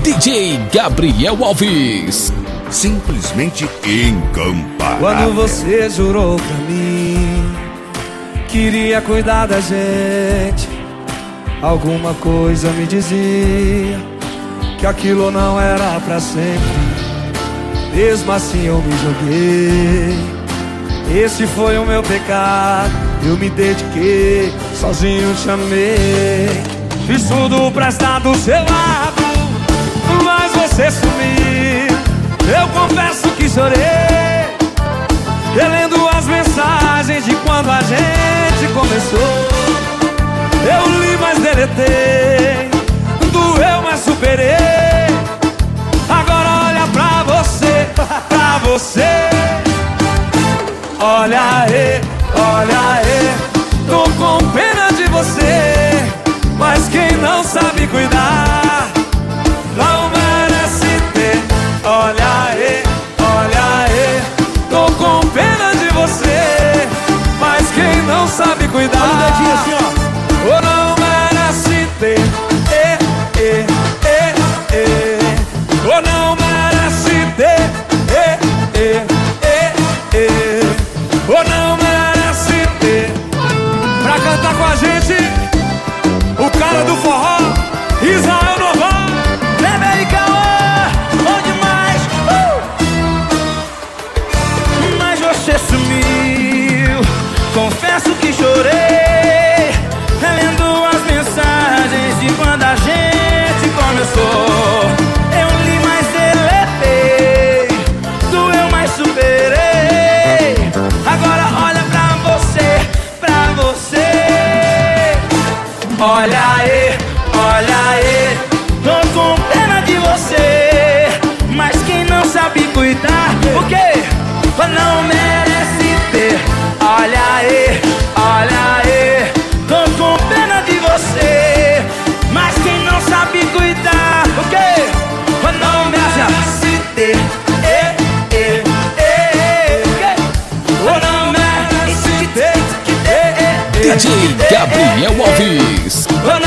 DJ Gabriel Alves. Simplesmente incomparável. Quando você jurou pra mim, queria cuidar da gente, alguma coisa me dizia que aquilo não era pra sempre. Mesmo assim eu me joguei. Esse foi o meu pecado. Eu me dediquei, sozinho te amei. Fiz tudo pra estar do seu lado, mas você sumiu. Eu confesso que chorei, relendo as mensagens de quando a gente começou. Eu li, mas deletei. Doeu, mas superei. Agora olha pra você, pra você. Olha aí, tô com pena de você, mas quem não sabe cuidar não merece ter. Olha aí, tô com pena de você, mas quem não sabe cuidar, olha o dedinho assim, ó, ou não merece ter. Ou não merece ter. Ou não merece ter. Pra cantar com a gente, o cara do forró, Israel Noval. Leve aí, Cauã, bom demais. Mas você sumiu, confesso que chorei, relendo as mensagens de quando a gente começou. Eu li, mas deletei. Doeu, mas superei. Agora olha pra você, pra você. Olha aí, tô com pena de você, mas quem não sabe cuidar, o quê? Não merece ter. Olha aí, tô com pena de você, mas quem não sabe cuidar, o quê? Não merece ter. DJ Gabriel Alves.